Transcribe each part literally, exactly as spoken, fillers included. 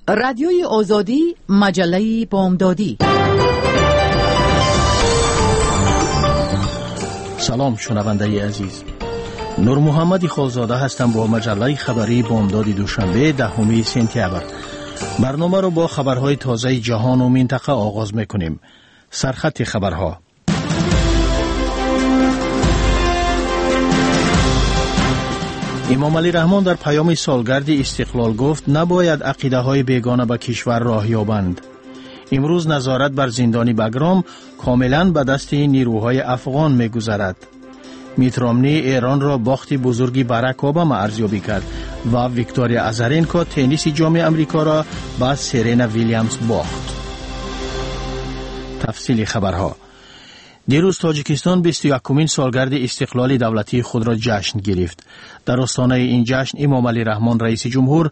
رادیوی آزادی، مجله بامدادی. سلام شنونده عزیز، نور محمد خالزاده هستم با مجله خبری بامداد دوشنبه دهم سپتامبر. برنامه رو با خبرهای تازه جهان و منطقه آغاز میکنیم. سرخط خبرها. امام علی رحمان در پیام سالگرد استقلال گفت نباید عقیده های بیگانه به کشور راه یابند. امروز نظارت بر زندان بگرام کاملا به دست نیروهای افغان میگذرد. میت رامنی ایران را باخت بزرگی باراک اوباما ارزیابی کرد و ویکتوریا آزارنکو تنیس جام آمریکا را با سرینا ویلیامز باخت. تفصیل خبرها. دیروز تاجیکستان بیست و یکمین سالگرد استقلال دولتی خود را جشن گرفت. در آستانه این جشن امام علی رحمان رئیس جمهور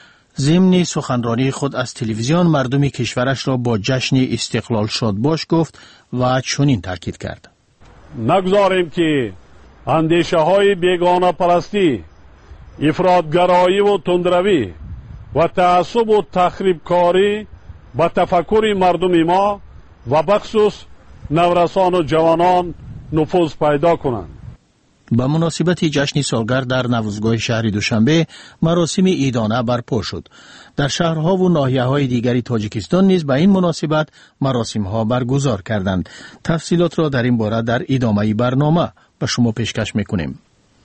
ضمن سخنرانی خود از تلویزیون مردم کشورش را با جشن استقلال شادباش گفت و چنین تاکید کرد: نگذاریم که اندیشه های بیگانه پرستی، افراطگرایی و تندروی و تعصب و تخریبکاری به تفکر مردم ما و بخصوص نورسان و جوانان نفوذ پیدا کنند. به مناسبت جشن سالگرد در نوروزگاه شهر دوشنبه مراسم عیدانه برپا شد. در شهرها و ناحیه‌های دیگری تاجیکستان نیز به این مناسبت مراسم‌ها برگزار کردند. تفصیلات را در این باره در ادامه برنامه به شما پیشکش می‌کنیم.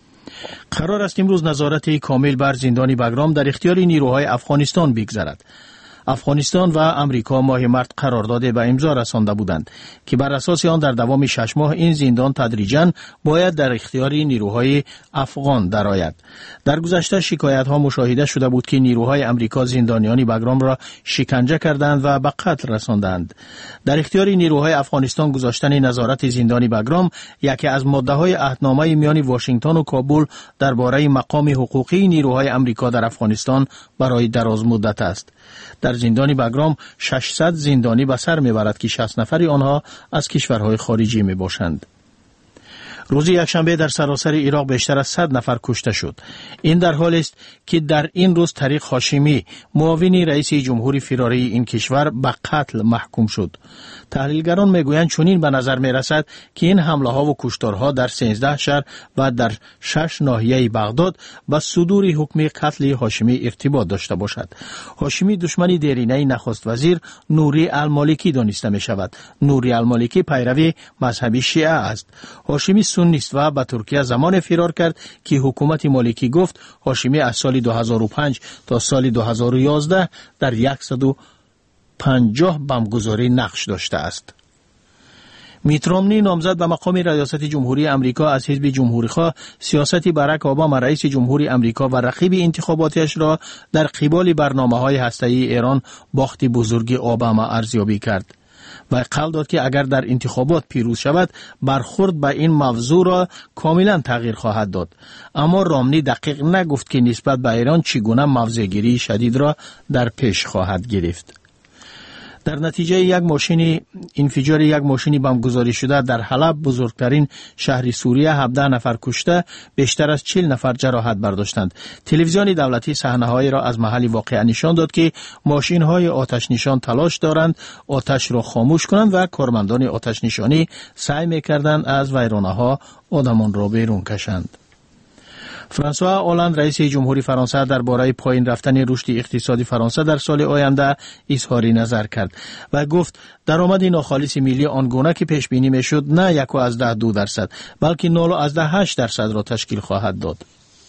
قرار است امروز نظارت کامل بر زندان بگرام در اختیار نیروهای افغانستان بگذرد. افغانستان و امریکا ماه مارس قرارداد به امضا رسانده بودند که بر اساس آن در دوام شش ماه این زندان تدریجاً باید در اختیار نیروهای افغان درآید. در گذشته شکایت‌ها مشاهده شده بود که نیروهای امریکا زندانیان بگرام را شکنجه کردند و به قتل رساندند. در اختیار نیروهای افغانستان گذاشتن نظارت زندان بگرام یکی از ماده‌های عهدنامه میان واشنگتن و کابل درباره مقام حقوقی نیروهای امریکا در افغانستان برای دراز مدت است. در زندان بگرام ششصد زندانی به سر میبرد که شصت نفری آنها از کشورهای خارجی می باشند. روز یکشنبه در سراسر عراق بیشتر از صد نفر کشته شد. این در حالی است که در این روز طریق هاشمی معاون رئیس جمهوری فراری این کشور به قتل محکوم شد. تحلیلگران میگویند چنین به نظر میرسد که این حمله ها و کشتارها در سیزده شهر و در شش ناحیه بغداد با صدور حکم قتل هاشمی ارتباط داشته باشد. هاشمی دشمن دیرینه نخست وزیر نوری المالکی دانسته می شود. نوری المالکی پیروی مذهبی شیعه است. هاشمی سنیست و به ترکیه زمان فرار کرد که حکومت مالکی گفت هاشمی از سال دو هزار و پنج تا سال دو هزار و یازده در صد و پنجاه بمبگذاری نقش داشته است. میت رامنی نامزد به مقام ریاست جمهوری امریکا از حزب جمهوری‌خواه سیاست باراک اوباما رئیس جمهوری امریکا و رقیب انتخاباتش را در قبال برنامه‌های هسته‌ای ایران باخت بزرگی اوباما ارزیابی کرد و قول داد که اگر در انتخابات پیروز شود برخورد به این موضوع را کاملا تغییر خواهد داد. اما رامنی دقیق نگفت که نسبت به ایران چگونه موضع‌گیری شدید را در پیش خواهد گرفت. در نتیجه یک ماشین انفجار یک ماشین بمبگذاری شده در حلب بزرگترین شهر سوریه هفده نفر کشته بیشتر از چهل نفر جراحت برداشتند. تلویزیون دولتی صحنه‌هایی را از محل واقعه نشان داد که ماشین‌های آتش نشان تلاش دارند آتش را خاموش کنند و کارمندان آتش نشانی سعی می‌کردند از ویرانه‌ها آدمان را بیرون کشند. فرانسوا آلاند رئیس جمهوری فرانسه درباره پایین رفتن رشد اقتصادی فرانسه در سال آینده اظهار نظر کرد و گفت درآمد ناخالص ملی آنگونه که پیش بینی میشد نه یک و از ده دو درصد بلکه نول و از ده هشت درصد را تشکیل خواهد داد.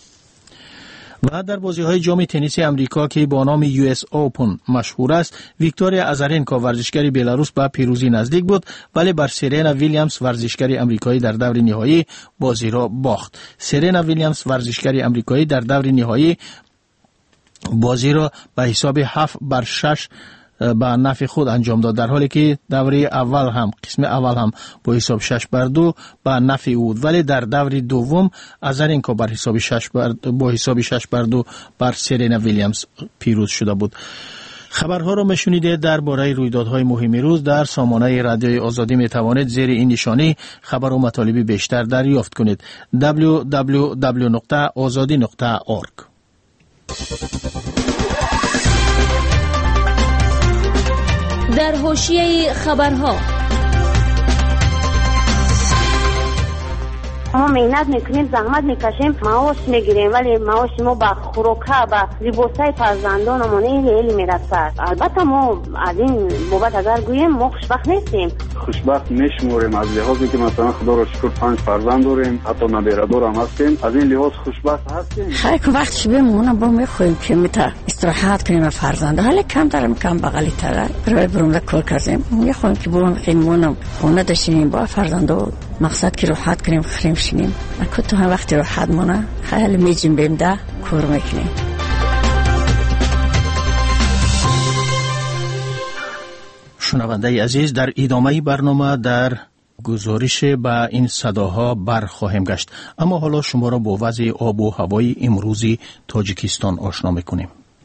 و در بازی‌های جام تنیس آمریکا که با نام یو اس اوپن مشهور است، ویکتوریا آزارنکو ورزشکار بلاروس به پیروزی نزدیک بود ولی بر سرینا ویلیامز ورزشکار آمریکایی در دور نهایی بازی را باخت. سرینا ویلیامز ورزشکار آمریکایی در دور نهایی بازی را به حساب هفت بر شش به نفع خود انجام داد، در حالی که دوره اول هم قسم اول هم با حساب شش بر دو به نفع او بود، ولی در دوره دوم آزارنکو بر حساب شش بر با حساب شش بر دو بر سرینا ویلیامز پیروز شده بود. خبرها را میشنیدید. درباره رویدادهای مهم روز در سامانه رادیوی آزادی می توانید زیر این نشانی خبر و مطالب بیشتر دریافت کنید. دبلیو دبلیو دبلیو نقطه آزادی نقطه اورگ در حاشیه خبرها. ما مهنت میکنیم، زحمت میکشیم، معاش میگیریم، ولی معاش ما با خوراکه با لباسای فرزندانمون خیلی میرسد. البته ما از این بابت اگر گوییم ما خوشبخت نیستیم. خوشبخت میشموریم از لحاظی که مثلا خدا را شکر پنج فرزند داریم، حتی نبیره‌دار هم هستیم. از این لحاظ خوشبخت هستیم. خیلی که وقتش بمونم با میخوایم که میتا استراحت کنیم فرزند. حالا کم دارم کم بغلی تر برای برام کار کردیم. میخوایم که برام خیمونم خونه داشتیم با فرزندو مقصد که راحت کنیم خریم شینیم. اگه تو هم وقتی راحت مونه خیلی میجیم بیم ده کار میکنیم. شنونده عزیز، در ادامه برنامه در گزارش به این صداها برخواهیم گشت، اما حالا شما را با وضع آب و هوای امروزی تاجیکستان آشنا میکنیم.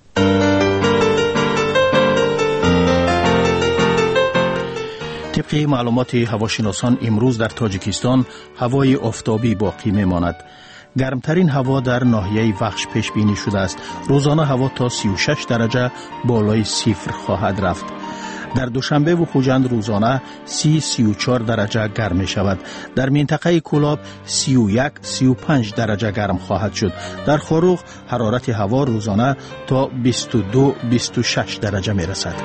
طبق معلومات هواشناسان امروز در تاجیکستان هوای آفتابی باقی میماند. گرمترین هوا در ناحیه وخش پیش بینی شده است. روزانه هوا تا سی و شش درجه بالای صفر خواهد رفت. در دوشنبه و خوجند روزانه سی سی و چهار درجه گرم می شود. در منطقه کولاب سی و یک سی و پنج درجه گرم خواهد شد. در خاروغ حرارت هوا روزانه تا بیست و دو بیست و شش درجه می رسد.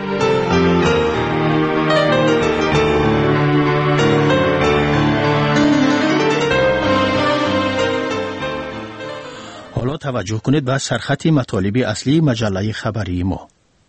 حالا توجه کنید به سرخط مطالب اصلی مجله خبری ما.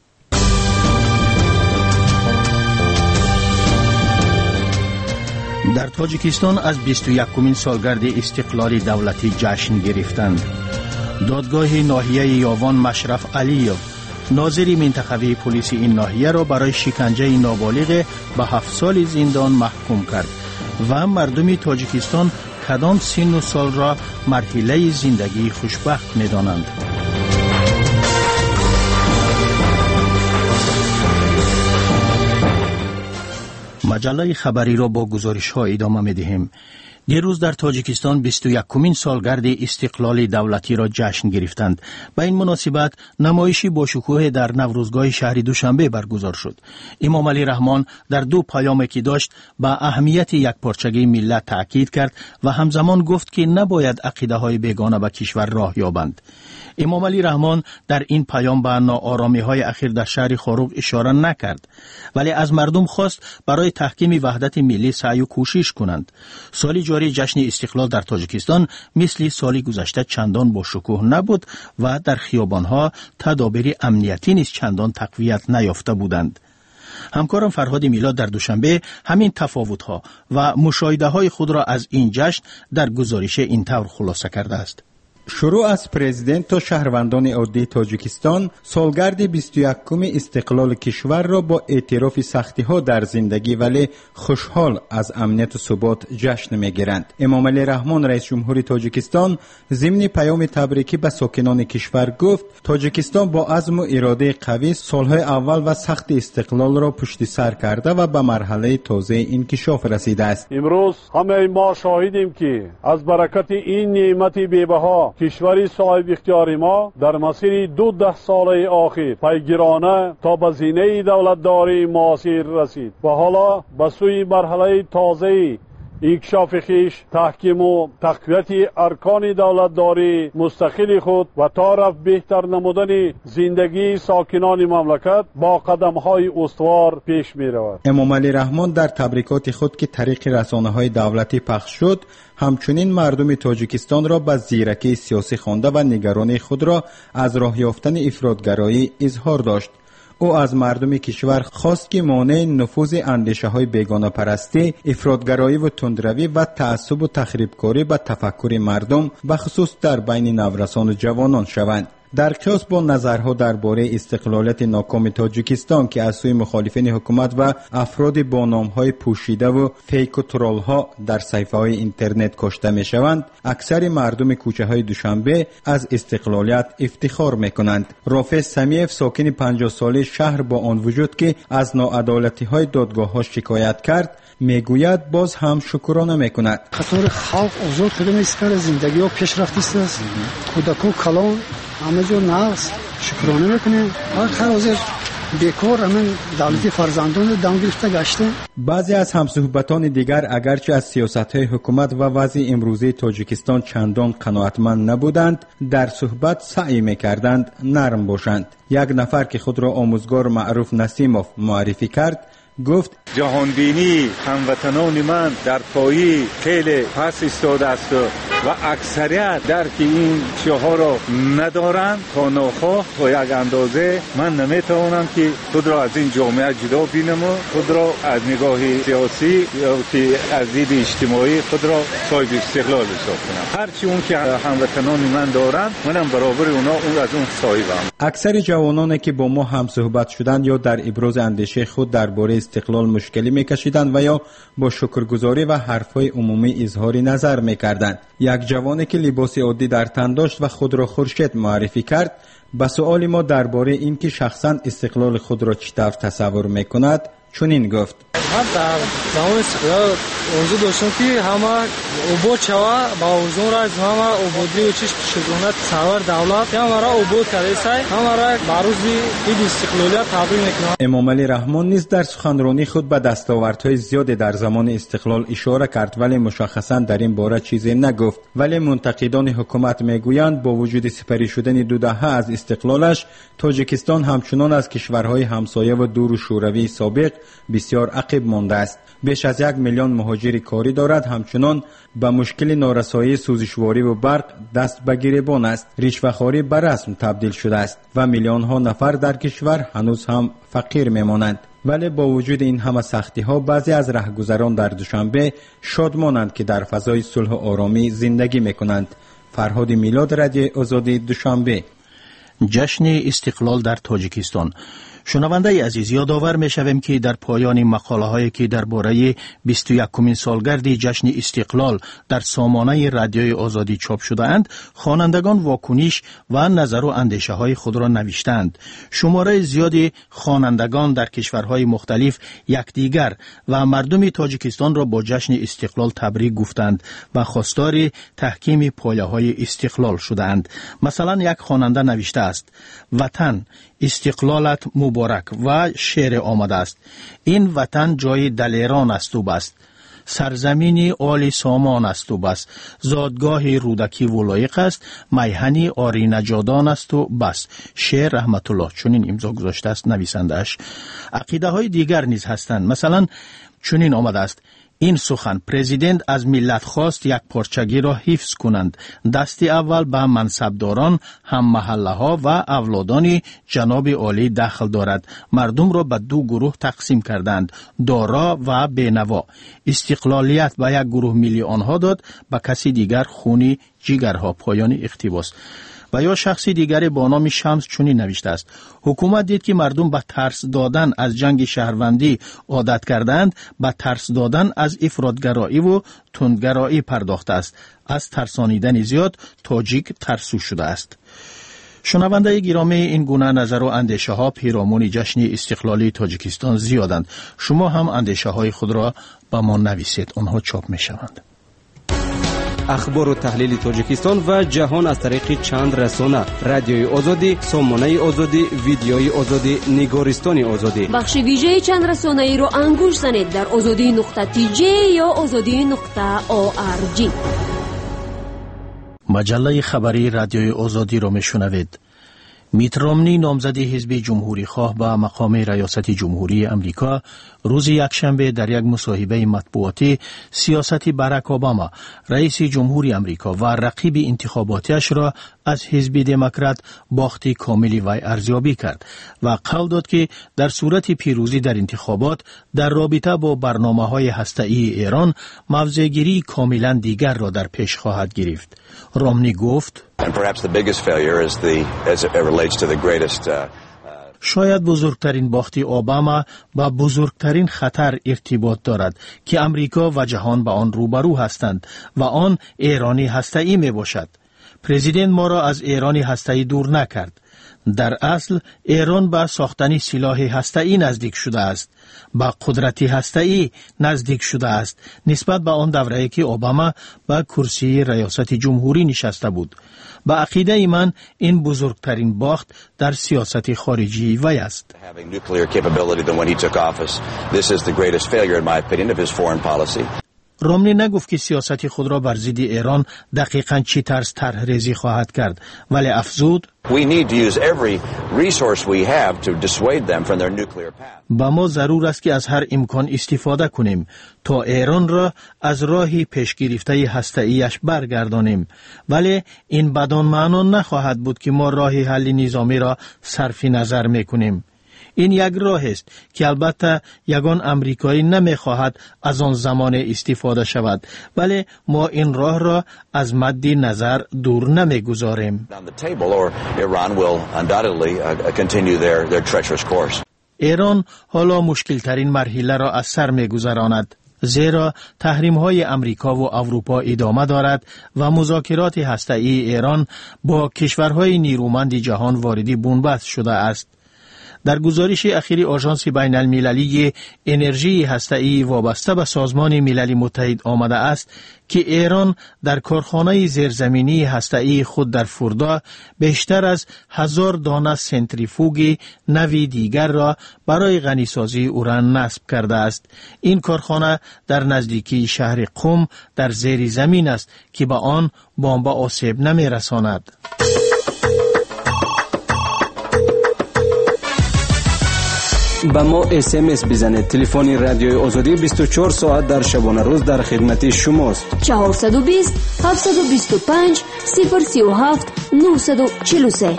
در تاجیکستان از بیست و یکمین سالگرد استقلال دولتی جشن گرفتند. دادگاه ناحیه یاوان مشرف علیوف ناظر منطقوی پلیس این ناحیه را برای شکنجه نابالغ به هفت سال زندان محکوم کرد و مردم تاجیکستان کدام سن و سال را مرحله زندگی خوشبخت می دانند. مجله خبری را با گزارش ها ادامه می دهیم. دیروز در تاجیکستان بیست و یکمین سالگرد استقلال دولتی را جشن گرفتند. به این مناسبت نمایشی با شکوه در نوروزگاه شهر دوشنبه برگزار شد. امام علی رحمان در دو پیامی که داشت به اهمیت یکپارچگی ملت تاکید کرد و همزمان گفت که نباید عقیده های بیگانه به کشور راه یابند. امام علی رحمان در این پیام به ناآرامی های اخیر در شهر خاروغ اشاره نکرد، ولی از مردم خواست برای تحکیم وحدت ملی سعی و کوشش کنند. سال جاری جشن استقلال در تاجیکستان مثل سال گذشته چندان با شکوه نبود و در خیابانها تدابیر امنیتی نیز چندان تقویت نیافته بودند. همکارم فرهاد میلاد در دوشنبه همین تفاوت‌ها و مشاهده‌های خود را از این جشن در گزارش این طور خلاصه کرده است. شروع از پرزیدنت تا شهروندان عادی تاجیکستان سالگرد بیست و یکم استقلال کشور را با اعتراف سختی ها در زندگی ولی خوشحال از امنیت و ثبات جشن میگیرند. امام علی رحمان رئیس جمهور تاجیکستان ضمن پیام تبریکی به ساکنان کشور گفت تاجیکستان با عزم و اراده قوی سالهای اول و سخت استقلال را پشت سر کرده و به مرحله تازه انکشاف رسیده است. امروز همه ما شاهدیم که از برکت این نعمت بی‌بها کشوری صاحب اختیار ما در مسیر دو ده ساله آخر پیگیرانه تا به زینه دولتداری معاصر رسید و حالا به سوی مرحله تازه انکشاف خیش تحکیم و تقویت ارکان دولتداری مستقل خود و تا رفت بهتر نمودن زندگی ساکنان مملکت با قدم‌های استوار پیش می‌رود. امام علی رحمان در تبریکات خود که طریق رسانه‌های دولتی پخش شد همچنین مردم تاجیکستان را به زیرکی سیاسی خوانده و نگرانی خود را از راه یافتن افراطگرایی اظهار داشت. او از مردم کشور خواست که مانع نفوذ اندیشه‌های بیگانه پرستی، افراطگرایی و تندروی و تعصب و تخریبکاری به تفکر مردم به خصوص در بین نوجوانان و جوانان شوند. در قیاس با نظرها درباره استقلالیت ناکام تاجیکستان که از سوی مخالفین حکومت و افراد با نام‌های پوشیده و فیک و ترول‌ها در صفحه‌های اینترنت کشته می‌شوند، اکثر مردم کوچه‌های دوشنبه از استقلالیت افتخار می‌کنند. رافع سمیف ساکن پنجاه ساله شهر با آن وجود که از ناعدالتی‌های دادگاه‌ها شکایت کرد میگوید باز هم شکرانه میکند. خاطر خلق آزاد کردن است، زندگی ها پیشرفت است، کودکان کلان همه جا ناس شکرانه میکنه. هر حاضر بیکار همین دولتی فرزندان دام گرفته گشته. بعضی از همصحبتان دیگر اگرچه از سیاست‌های حکومت و وضع امروزی تاجیکستان چندان قناعتمند نبودند، در صحبت سعی می‌کردند نرم باشند. یک نفر که خود را آموزگار معروف نسیموف معرفی کرد گفت جهانبینی هموطنان من در پایی خیلی پس ایستاده است و اکثریت درک این چیزها را ندارند. تا ناخواه تا یک اندازه من نمیتوانم که خود را از این جامعه جدا بینم و خود را از نگاه سیاسی یا که از دید اجتماعی خود را صاحب استقلال حساب کنم. هرچی اون که هموطنان من دارند منم برابر اونا اون از اون صاحبم. اکثر جوانانی که با ما هم صحبت شدند یا در ابراز اندیشه خود درباره استقلال مشکلی میکشیدند و یا با شکرگزاری و حرفهای عمومی اظهار نظر میکردند. یک جوانی که لباس عادی در تن داشت و خود را خورشید معرفی کرد، به سؤال ما درباره اینکه شخصا استقلال خود را چطور تصور میکند چنین گفت: من در زمان استقلال آرزو داشتم که همه عبود شوه با اوزون را از همه عبودی و چیش شدونت سرور دولت همه را عبود کرده سای همه را بروز این استقلالیت تبریک میکنم. امام علی رحمان نیز در سخنرانی خود به دستاوردهای زیادی در زمان استقلال اشاره کرد، ولی مشخصا در این باره چیزی نگفت. ولی منتقدان حکومت میگویند با وجود سپری شدن دو دهه از استقلالش، تاجیکستان همچنان از کشورهای همسایه و دور و شوروی سابق بسیار عقب مانده است. بیش از یک میلیون مهاجر کاری دارد. همچنان به مشکل نارسایی سوزشواری و برق دست به گریبان است. رشوه‌خواری به رسم تبدیل شده است و میلیون ها نفر در کشور هنوز هم فقیر میمانند. ولی با وجود این همه سختی ها، بعضی از رهگذران در دوشنبه شادمانند که در فضای صلح و آرامی زندگی میکنند. فرهاد میلاد، رادیو آزادی، دوشنبه. جشن استقلال در تاجیکستان. شنونده عزیز، یادآور می‌شویم که در پایان مقاله هایی که درباره بیست و یکمین سالگرد جشن استقلال در سامانه رادیوی آزادی چاپ شده اند، خوانندگان واکنش و نظر و اندیشه های خود را نوشتند. شماره زیادی خوانندگان در کشورهای مختلف یکدیگر و مردم تاجیکستان را با جشن استقلال تبریک گفتند و خواستار تحکیم پایه‌های استقلال شدند. مثلا یک خواننده نوشته است: وطن استقلالت مبارک و شعر آمده است. این وطن جای دلیران است و بس، سرزمینی عالی سامان است و بس، زادگاه رودکی و لایق است، میهنی آری نجادان است و بس. شعر رحمت الله چنین امضا گذاشته است نویسنده‌اش. عقیده های دیگر نیز هستند. مثلا چنین آمده است: این سخن پرزیدنت از ملت خواست یک پارچگی را حفظ کنند. دستی اول به منصبداران، هم محله ها و اولادان جناب عالی دخل دارد. مردم را به دو گروه تقسیم کردند: دارا و بینوا. استقلالیت به یک گروه ملی آنها داد، به کسی دیگر خونی جگرها. پایان اقتباس. و یا شخصی دیگری با نام شمس چنین نوشته است: حکومت دید که مردم به ترس دادن از جنگ شهروندی عادت کردند، به ترس دادن از افراطگرایی و تندگرایی پرداخته است. از ترسانیدن زیاد تاجیک ترسو شده است. شنونده گرامی، این گونه نظر و اندیشه ها پیرامون جشن استقلالی تاجیکستان زیادند. شما هم اندیشه های خود را با ما نویسید، آنها چاپ می شوند. اخبار و تحلیل تاجیکستان و جهان از طریق چند رسانه: رادیوی آزادی، سامانه آزادی، ویدیوی آزادی، نگارستان آزادی. بخش ویژه چند رسانه ای رو انگوش زنید در آزادی نقطه تی جی یا آزادی نقطه او آر جی. مجله خبری رادیوی آزادی را میشنوید. میت رامنی، نامزد حزب جمهوری خواه به مقام ریاست جمهوری امریکا، روز یکشنبه در یک مصاحبه مطبوعاتی سیاست باراک اوباما رئیس جمهوری امریکا و رقیب انتخاباتیش را از حزب دموکرات باخت کاملی وی ارزیابی کرد و قول داد که در صورت پیروزی در انتخابات در رابطه با برنامه‌های هسته‌ای ایران موضع‌گیری کاملا دیگر را در پیش خواهد گرفت. رامنی گفت: شاید بزرگترین باخت اوباما با بزرگترین خطر ارتباط دارد که امریکا و جهان با آن روبرو هستند و آن ایرانی هسته‌ای می باشد. پرزیدنت ما را از ایرانی هسته‌ای دور نکرد. در اصل ایران به ساختن سلاح هسته‌ای نزدیک شده است، به قدرت هسته‌ای نزدیک شده است نسبت به آن دوره‌ای که اوباما به کرسی ریاست جمهوری نشسته بود. به عقیده من این بزرگترین باخت در سیاست خارجی وی است. رومنی نگفت که سیاست خود را بر ضد ایران دقیقاً چی طرز طرح ریزی خواهد کرد، ولی افزود با ما ضرور است که از هر امکان استفاده کنیم تا ایران را از راهی پیش گرفته هسته‌ایش برگردانیم، ولی این بدان معنا نخواهد بود که ما راه حل نظامی را صرف نظر میکنیم. این یک راه است که البته یگان امریکایی نمیخواهد از آن زمان استفاده شود، ولی ما این راه را از مد نظر دور نمیگذاریم. ایران حالا مشکل ترین مرحله را از سر میگذراند، زیرا تحریم های امریکا و اروپا ادامه دارد و مذاکرات هسته‌ای ایران با کشورهای نیرومند جهان واردی بنبست شده است. در گزارش اخیر آژانس بین المللی انرژی هسته‌ای وابسته به سازمان ملل متحد آمده است که ایران در کارخانه زیرزمینی هسته‌ای خود در فردا بیشتر از هزار دانه سنتریفوگ نوی دیگر را برای غنیسازی اوران نصب کرده است. این کارخانه در نزدیکی شهر قم در زیر زمین است که به آن بمب آسیب نمی رساند. با ما اس ام اس بزنید. تلفن رادیوی آزادی بیست و چهار ساعت در شبانه روز در خدمت شماست. چهارصد و بیست هفتصد و بیست و پنج صفر سی و هفت نهصد و چهل و سه.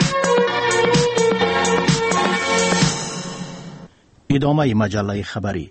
ادامه مجله خبری.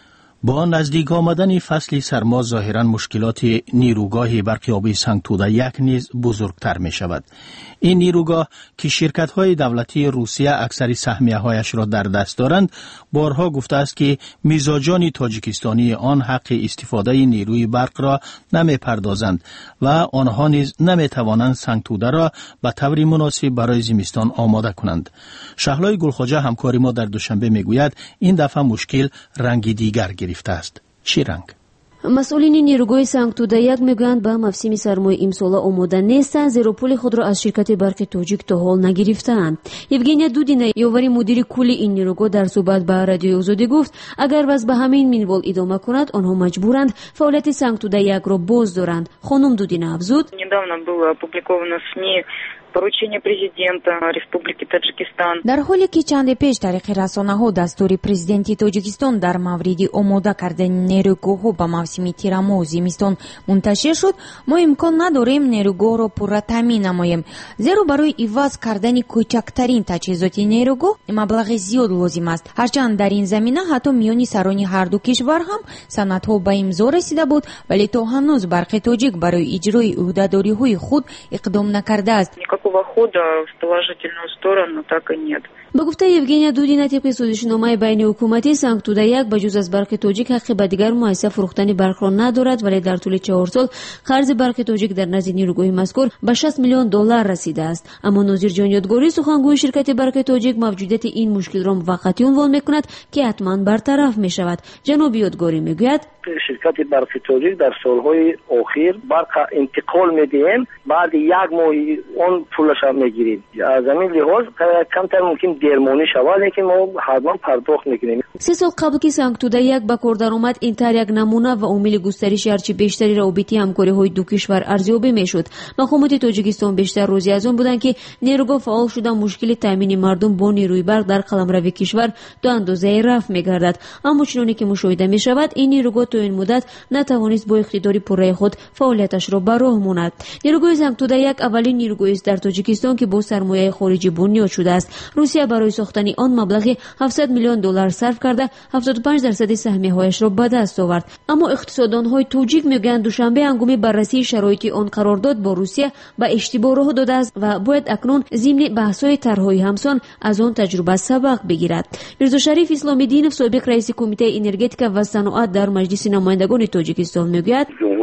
با نزدیک آمدن فصل سرما ظاهراً مشکلات نیروگاه برقیابی سنگتوده یک نیز بزرگتر می شود. این نیروگاه که شرکت‌های دولتی روسیه اکثر سهمیه‌هایش را در دست دارند، بارها گفته است که میزاجان تاجیکستانی آن حق استفاده نیروی برق را نمی‌پردازند و آنها نیز نمی‌توانند سنگتوده را به طور مناسب برای زمستان آماده کنند. شهلای گلخواجه همکار ما در دوشنبه میگوید این دفعه مشکل رنگ دیگر گرفته است. چی رنگ؟ مسئولین نیروگاه سنگتوده یک میگویند به موسم سرمای امسال آماده نیستند، زیرا پول خود را از شرکت برق تاجیک تا حال نگرفتند. یوگنیا دودینا یاوری مدیر کلی این نیروگاه در صحبت با رادیوی آزادی گفت اگر وضع به همین منوال ادامه کند آنها مجبورند فعالیت سنگتوده یک را باز دارند. خانم دودینا افزود недавно было опубликовано в СМИ поручение президента Республики Таджикистан. در حالی که چند پیش طریق رسانه‌ها دستور پرزیدنت تاجیکستان در مورد آماده کردن نیروگاه‌ها به موسم تیرما و زمستان منتشر شد، ما امکان نداریم نیروگاه را پورا تامین نماییم، زیرا برای عوض کردن کوچکترین تجهیزات نیروگاه مبلغ زیاد لازم است. هرچند در این زمینه حتی میان سران هر دو کشور هم سندها به امضا رسیده بود، ولی تا هنوز برق تاجیک برای اجرای عهده‌داری‌های خود اقدام نکرده است. Никакого хода в положительную сторону так и нет. با گفته یوگنیا دودینا طبق سازشنامه بین حکومتی سنگتوده یک بجز از برق تاجیک حق به دیگر مؤسسه فروختن برق را ندارد، ولی در طول چهار سال قرض برق تاجیک در نزد نیروگاه مذکور به شصت میلیون دلار رسیده است. اما ناظر جان یادگاری سخنگوی شرکت برق تاجیک موجودیت این مشکل را موقتی عنوان میکند که حتما برطرف می شود. جناب یادگاری میگوید شرکت برق تاجیک در سالهای اخیر برق انتقال میدیم، بعد یک ماه اون پولش میگیریم. از همین لحاظ کمتر ممکن درمانی شود، لیکن ما حتما پرداخت میکنیم. سه سال قبل که سنگتوده یک به کار درآمد، این طرح یک نمونه و امید گسترش هرچی بیشتری رابطه همکاری های دو کشور ارزیابی میشد. مقامات تاجیکستان بیشتر راضی از آن بودند که نیروگاه فعال شده مشکل تامین مردم با نیروی برق در قلمرو کشور دو اندازه رفع میگردد. اما چنانکه که مشاهده میشود این نیروگاه تا این مدت نتوانست با اقتدار پوره خود فعالیتش را به راه ماند. نیروگاه سنگتوده یک اولین نیروگاه است در تاجیکستان که با سرمایه خارجی بنیاد شده است. روسیه برای ساختن آن مبلغ هفتصد میلیون دلار صرف کرده هفتاد و پنج درصد سهمیه‌هایش را به دست آورد. اما اقتصاددان‌های تاجیک میگویند دوشنبه هنگام بررسی شرایط آن قرارداد با روسیه به اشتباه راه داده است و باید اکنون ضمن بحث‌های طرح‌های همسان از آن تجربه سبق بگیرد. میرزا شریف اسلامی دینov سابق رئیس کمیته انرژتیک و صنعت در مجلس نمایندگان تاجیکستان میگوید جمهوری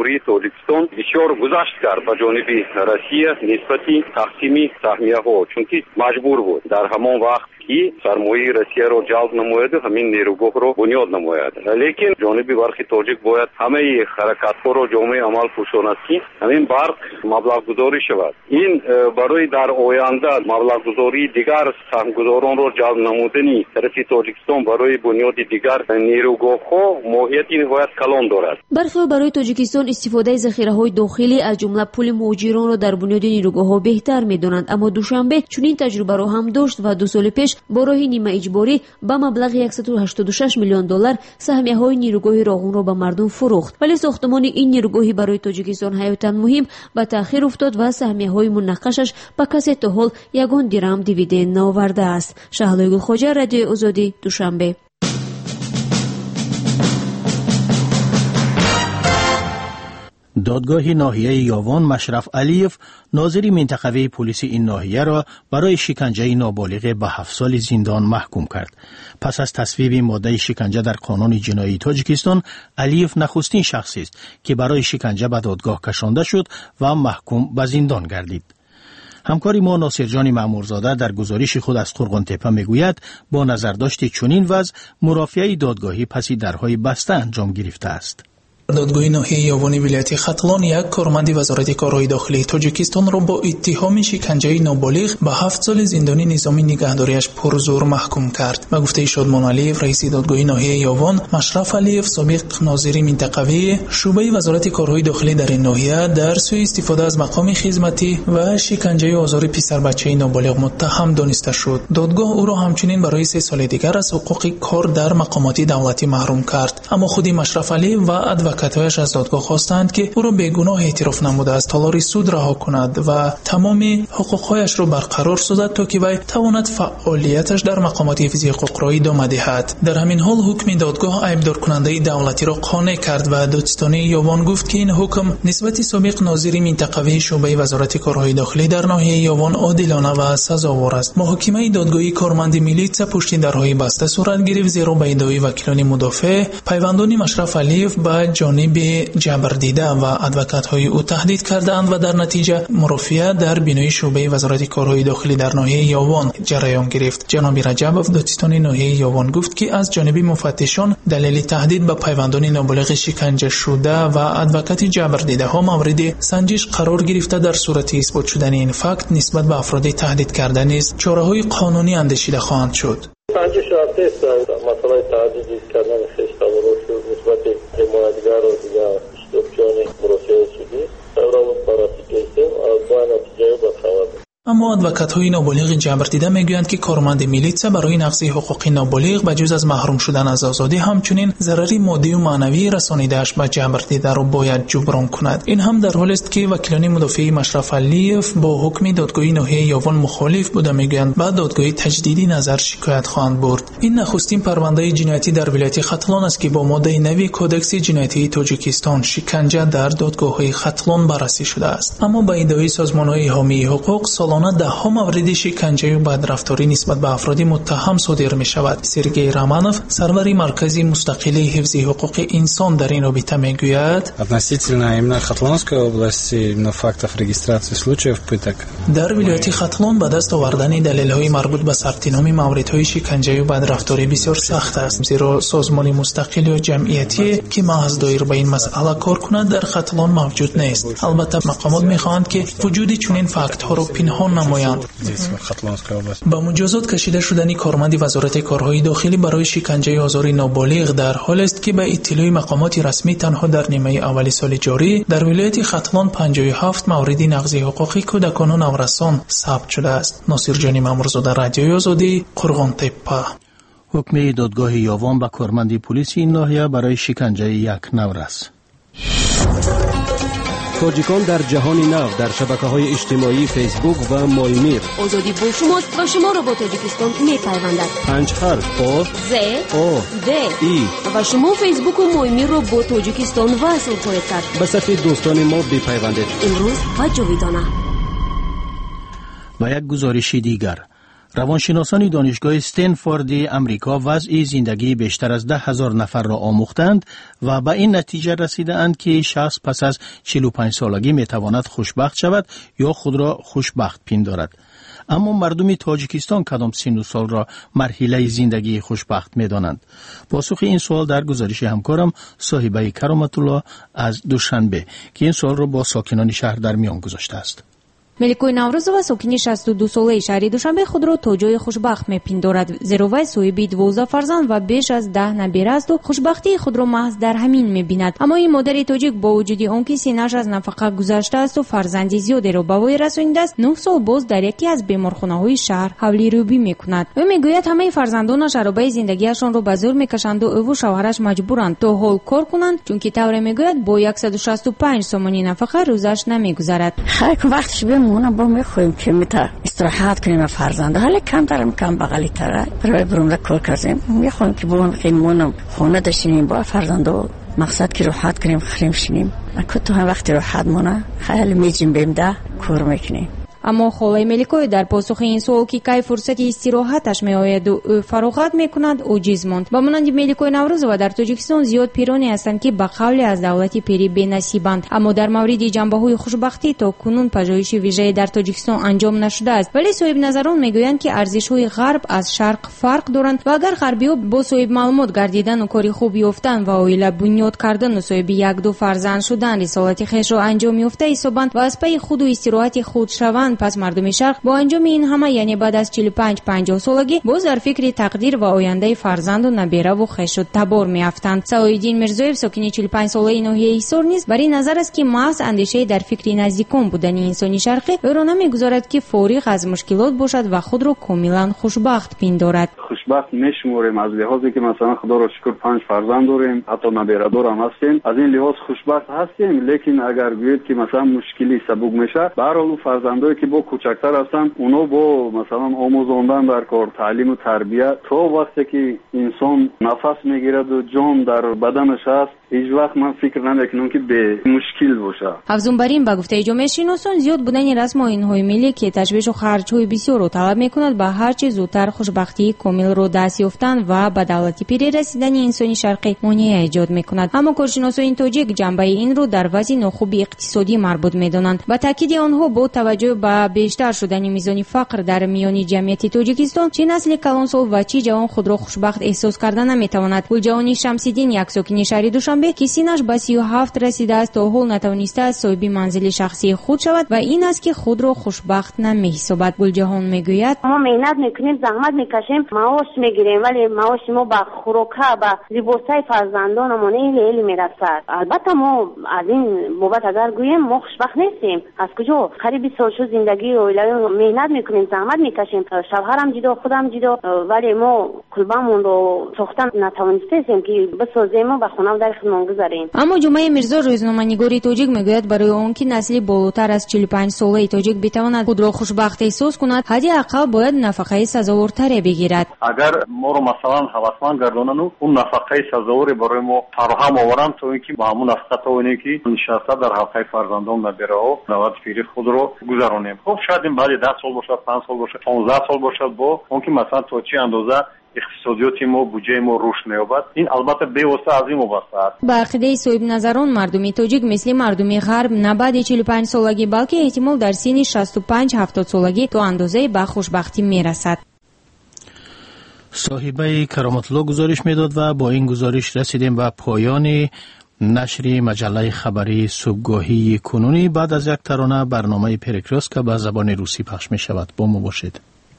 جمهوری تاجیکستان بسیار گذشت کرد به جانب روسیه نسبتی تقسیم سهمیه ها، چون که مجبور بود در همان وقت که سرمایه روسیه را جلب نماید همین نیروگاه را بنیاد نماید. لیکن جانب برخ تاجیک باید همه حرکت ها را جامعه عمل پوشاند که همین برق مبلغ گذاری شود. این برای در آینده مبلغ گذاری دیگر سهمگذاران را جلب نمودنی طرف تاجیکستان برای بنیاد دیگر نیروگاه ها ماهیتی نهایت کلان دارد. برخی برای تاجیکستان استفاده ذخیره های داخلی از جمله پول مهاجران را در بنیاد نیروگاه ها بهتر می‌دانند، اما دوشنبه چنین تجربه را هم داشت و دو سال پیش با راه نیمه اجباری با مبلغ صد و هشتاد و شش میلیون دلار سهمیه های نیروگاه راغون را به مردم فروخت. ولی ساختمان این نیروگاهی برای تاجیکستان حیاتاً مهم به تأخیر افتاد و سهمیه های منقشش به کسی تا حال یگان درهم دیویدند نآورده است. شهلای گلخواجه، رادیوی آزادی، دوشنبه. دادگاه ناحیه یاوان مشرف علیف ناظر منطقوی پلیس این ناحیه را برای شکنجه نابالغ به هفت سال زندان محکوم کرد. پس از تصویب ماده شکنجه در قانون جنایی تاجیکستان، علیف نخستین شخصی است که برای شکنجه به دادگاه کشانده شد و محکوم به زندان گردید. همکاری ما ناصر جان مامورزاده در گزارش خود از قرغن‌تپه میگوید با نظرداشت چنین وضع مرافعه دادگاهی پس درهای بسته انجام گرفته است. دادگاه ناحیه یاوان ولایت ختلان یک کارمند وزارت کارهای داخلی تاجیکستان را با اتهام شکنجه نابالغ به هفت سال زندانی نظامی نگهداریش پرزور محکوم کرد. به گفته شادمان علیف، رئیس دادگاه ناحیه یاوان، مشرف علیف، سابق ناظر منطقوی شعبه وزارت کارهای داخلی در این ناحیه، در سوء استفاده از مقام خدمتی و شکنجه و آزار پسر بچه نابالغ متهم دانسته شد. دادگاه او را همچنین برای سه سال دیگر از حقوق کار در مقامات دولتی محروم کرد. اما خود مشرف علیف و ادوکات‌هایش از دادگاه خواستند که او را بیگناه اعتراف نموده از تالار سود رها کند و تمام حقوق‌هایش را برقرار سازد تا که وی تواند فعالیتش در مقامات حفظی حقوق را ادامه دهد. در همین حال حکم دادگاه ایبدار کننده دولتی را قانع کرد و دادستانی یاوان گفت که این حکم نسبت سابق ناظر منطقوی شعبه وزارت کارهای داخلی در ناحیه یاوان عادلانه و سزاوار است. محاکمه دادگاهی کارمند میلیتس پشت درهای بسته صورت گرفت، زیرا به ادعای وکیلان مدافع پیوندان مشرف علیف به جانب جبر دیده و ادوکات‌های او تهدید کردند و در نتیجه مرافعه در بینای شعبه وزارت کارهای داخلی در ناحیه یاوان جریان گرفت. جناب رجبوف دادستان ناحیه یاوان گفت که از جانب مفتشان دلیل تهدید به پیوندان نابالغ شکنجه شده و ادوکات جبر دیده ها مورد سنجش قرار گرفته، در صورت اثبات شدن این فکت نسبت به افراد تهدید کرده نیز چاره‌های قانونی اندیشیده خواهند شد. سنجش رفته است مسئله تهدید کردن خشت‌آور نسبت حمایتگر و دیگر اشتباهی مرافعه سودی را بررسی کردیم و با نتیجه برخورد. اما ادوکات‌های نابالغ جبر دیده میگویند که کارمند میلیتس برای نقض حقوق نابالغ به جز از محروم شدن از آزادی همچنین ضرری مادی و معنوی رسانیده‌اش به جبر دیده را باید جبران کند. این هم در حالی است که وکیلان مدافع مشرف علیف با حکم دادگاه ناحیه یاوان مخالف بوده، میگویند بعد دادگاه تجدیدی نظر شکایت خواهند برد. این نخستین پرونده جنایتی در ولایت ختلان است که با ماده نوی کدکس جنایتی تاجیکستان شکنجه در دادگاه‌های ختلان بررسی شده است. اما با ادعای سازمان‌های حامی حقوق سالانه ده ها مورد شکنجه و بدرفتاری نسبت به افراد متهم صادر می شود. سرگئی رامانوف، سرور مرکز مستقل حفظ حقوق انسان، در این رابطه می گوید относительно именно Хатлонской области именно фактов регистрации случаев пыток در ولایت ختلان به دست آوردن دلایل مربوط به ثبت نام موردهای شکنجه و بدرفتاری بسیار سخت است، زیرا سازمان مستقل یا جمعیتی که محض دایر به این مسئله کار کند در ختلان موجود نیست. البته مقامات می خواهند که وجود چنین فکت ها را پنهان نمایند. با مجازات کشیده شدن کارمند وزارت کارهای داخلی برای شکنجه آزار نابالغ در حال است که به اطلاع مقامات رسمی تنها در نیمه اول سال جاری در ولایت ختلان پنجاه و هفت مورد نقض حقوق کودکان و نورسان ثبت شده است. ناصر جان مامورزاده، رادیوی آزادی، قرغن‌تپه. حکم دادگاه یاوان به کارمند پلیس این ناحیه برای شکنجه یک نورس. تاجیکان در جهان نو در شبکه‌های اجتماعی فیسبوک و مایمیر. آزادی با شماست و شما را با تاجیکستان می‌پیوندد. پنج حرف آ ز آ د ای و شما فیسبوک و مایمیر را با تاجیکستان وصل خواهید کرد. به صفحه دوستان ما بپیوندید. امروز و جاویدانه. و یک گزارش دیگر، روانشناسان دانشگاه استنفورد امریکا وضع زندگی بیشتر از ده هزار نفر را آموختند و به این نتیجه رسیدند که شخص پس از چهل و پنج سالگی می تواند خوشبخت شود یا خود را خوشبخت پندارد. اما مردم تاجیکستان کدام سن و سال را مرحله زندگی خوشبخت می دانند؟ پاسخ این سوال در گزارش همکارم صاحبه کرامت الله از دوشنبه که این سوال را با ساکنان شهر در میان گذاشته است. ملکوی наврӯзова сокини шасту ду солаи шаҳри душанбе худро то ҷои хушбахт мепиндорад, зеро вай соҳиби дувоздаҳ фарзанд ва беш аз даҳ набира асту хушбахтии худро маҳз дар ҳамин мебинад. аммо ин модари тоҷик бо вуҷуди он ки синаш аз нафақа гузаштаасту фарзанди зиёдеро ба вой расонидааст, нӯҳ сол боз дар яке аз беморхонаҳои шаҳр ҳавлирӯбӣ мекунад. ӯ мегӯяд ҳамаи фарзандонаш аробаи зиндагиашонро ба зӯр мекашанду ӯву шавҳараш маҷбуранд то ҳол кор кунанд, чунки тавре мегӯяд бо яксаду шасту панҷ сомони нафақа рӯзаш намегузарад. مونم با میخوایم که میتا استراحت کنیم فرزند حالا کم دارم کم بغلی تره برای برون را کار کردیم میخوایم که بون خیمونم خونه داشتیم با فرزندو مقصد که راحت کنیم خریم شینیم اکو تو هم وقتی راحت مونه خیلی میجیم بیم ده کار میکنیم. аммо холаи меликои дар посухи ин суол ки кай фурсати истироҳаташ меояду ӯ фароғат мекунад оҷиз монд. ба монанди меликои наврӯзова дар тоҷикистон зиёд пироне ҳастанд ки ба қавле аз давлати пирӣ бенасибанд, аммо дар мавриди ҷанбаҳои хушбахтӣ то кунун пажоиши вижае дар тоҷикистон анҷом нашудааст. вале соҳибназарон мегӯянд ки арзишҳои ғарб аз шарқ фарқ доранд ва агар ғарбиҳо бо соҳибмаълумот гардидану кори хуб ёфтан ва оила бунёд кардану соҳиби якду фарзанд шудан рисолати хешро анҷом ёфта ҳисобанд ва аз паи худу истироҳати худ шаванд, пас мардуми шарқ бо анҷоми ин ҳама, яъне баъд аз чилу панҷ панҷоҳ солагӣ боз дар фикри тақдир ва ояндаи фарзанду набираву хешу табор меафтанд. Саоиддин Мирзоев, сокини чилу панҷ солаи ноҳияи Ҳисор низ бар ин назар аст ки маҳз андешаи дар фикри наздикон будани инсони шарқӣ ӯро намегузорад ки фориғ аз мушкилот бошад ва худро комилан хушбахт пиндорад. хушбахт мешуморем аз лиҳозе ки масалан худоро шукр панҷ фарзанд дорем, ҳатто набирадорам ҳастем. аз ин лиҳоз хушбахт ҳастем, лекин агар гӯед ки масалан мушкилӣ сабук мешавад, ба ҳар ҳол фарзандое ки бо кӯчактар ҳастанд, уно бо масалан омӯзондан дар кор, таълиму тарбия то вақте ки инсон нафас мегираду ҷон дар баданаш ҳаст, ҳеҷ вақт ман фикр намекунам ки бе мушкил бошад. афзун бар ин ба гуфтаи ҷомеашиносон зиёд будани расму оинҳои миллӣ ки ташвишу харҷҳои бисёрро талаб мекунад ба ҳарчи зудтар хушбахтии комилро даст ёфтан ва ба давлати пирӣ расидани инсони шарқӣ монеа эҷод мекунад. аммо коршиносони тоҷик ҷанбаи инро дар вазъи нохуби иқтисодӣ марбут медонанд. ба таъкиди онҳо бо таваҷҷӯҳ ба бештар шудани мизони фақр дар миёни ҷамъияти тоҷикистон чӣ насли калонсол ва чӣ ҷавон худро хушбахт эҳсос карда наметавонад. гулҷаҳони шамсиддин, як сокини шаҳри душанбе ки синаш ба сию ҳафт расидааст, то ҳол натавонистааст соҳиби манзили шахсии худ шавад ва ин аст ки худро хушбахт намеҳисобад. гулҷаҳон мегӯяд: мо меҳнат мекунем, заҳмат мекашем, маош мегирем, вале маоши мо ба хӯрока, ба либосаи фарзандонамон хеле мерасад. албатта мо аз ин бобат агар гӯем, мо хушбахт нестем. аз куҷо қариб бист сол шуд зиндагии оилавӣ меҳнат мекунем, заҳмат мекашем, шавҳарам ҷудо, худам ҷудо, вале мо кулбамонро сохта натавонистем ки бисозем ва хона дар хидмон гузарем. аммо ҷумаи Мирзо, рӯзноманигори тоҷик, мегӯяд барои он ки насли болотар аз чилу панҷ солаи тоҷик битавонад худро хушбахт эҳсос кунад, ҳадди аққал бояд нафақаи сазовортаре бигирад. агар моро масалан ҳавасманд гардонану он нафақаи сазоворе барои мо фароҳам оваранд, то ин ки ба ҳамун нафақа тавонем ки нишаста дар ҳалқаи фарзандон набираҳо давлати пирӣ худро гузаронем. хуб, шояд ин баъди даҳ сол бошад, панҷ сол бошад, понздаҳ сол бошад, бо он ки масалан то чӣ андоза иқтисодиёти мо, буҷаи мо рушд меёбад. ин албатта бевосита аз ин вобаста аст. ба ақидаи соҳибназарон, мардуми тоҷик мисли мардуми ғарб на баъди чилу панҷ солагӣ, балки эҳтимол дар синни шасту панҷ ҳафтод солагӣ то андозае ба хушбахтӣ мерасад. صاحبه کرامت‌الله گزارش میداد و با این گزارش رسیدیم به پایان نشر مجله خبری صبحگاهی کنونی. بعد از یک ترانه برنامه پرکراس که به زبان روسی پخش می شود. با ما باشید.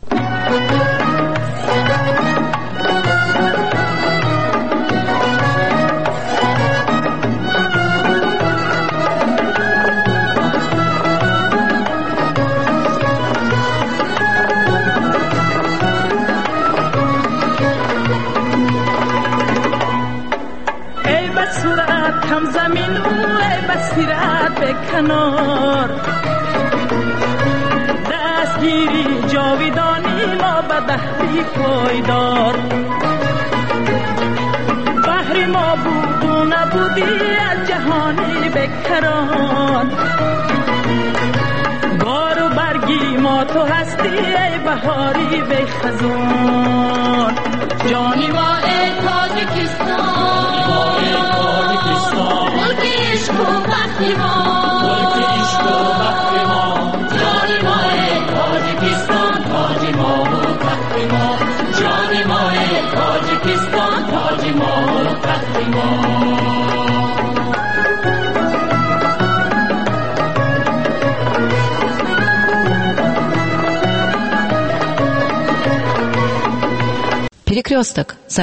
کنار دستگیری جاویدانی ما به بحری پایدار، بحری ما بود و نبودی از جهانی بکران، بار و برگی ما تو هستی ای بهاری به خزون جانی ما ای تاجیکستان ملک عشق و بخت ما ملک عشق و بخت ما جانی ما ای تاجیکستان تاج ما و تخت ما جانی ما ای تاجیکستان تاج ما و تخت ما Перекресток.